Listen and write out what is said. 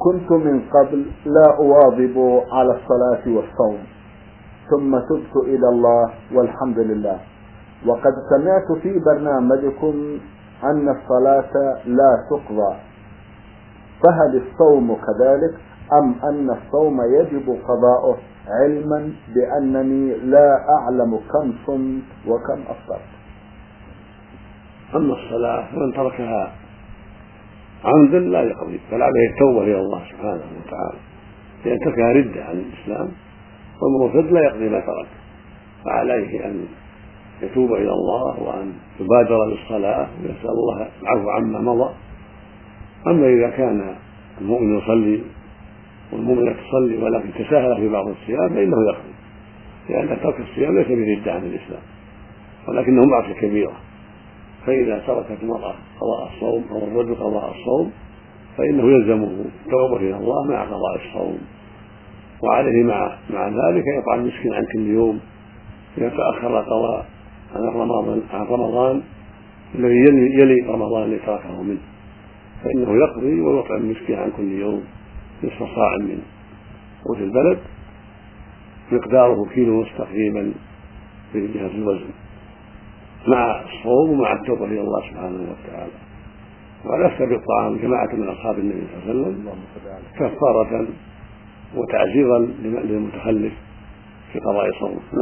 كنت من قبل لا أواظب على الصلاة والصوم، ثم تبت إلى الله والحمد لله، وقد سمعت في برنامجكم أن الصلاة لا تقضى، فهل الصوم كذلك أم أن الصوم يجب قضاؤه، علما بأنني لا أعلم كم صمت وكم أفطرت؟ أما الصلاة فمن تركها عمدا لا يقضي، بل عليه التوبة إلى الله سبحانه وتعالى، لأن تركها ردة عن الإسلام، والمرتد لا يقضي ما ترك، فعليه أن يتوب إلى الله وأن يبادر للصلاة ويسأل الله العفو عما مضى. أما إذا كان المؤمن يصلي والمؤمنة تصلي ولكن تساهل في بعض الصيام فإنه يقضي، لأن ترك الصيام ليس بردة عن الإسلام ولكنه معصية كبيرة. فإذا تركت المرأة قضاء الصوم أو الرجل قضاء الصوم فإنه يلزمه التوبة إلى الله مع قضاء الصوم، وعليه مع ذلك يطعم مسكين عن كل يوم إذا تأخر القضاء عن رمضان الذي يلي رمضان الذي تركه منه، فإنه يقضي ويطعم مسكين عن كل يوم نصف صاع من قوت البلد مقداره كيلو ونصف تقريبا في جهة الوزن، مع الصوم ومع التوبة إلى الله سبحانه وتعالى. ولست بالطعام جماعة من أصحاب النبي صلى الله عليه وسلم كفارة وتعزيرا للمتخلف في قضاء صوم.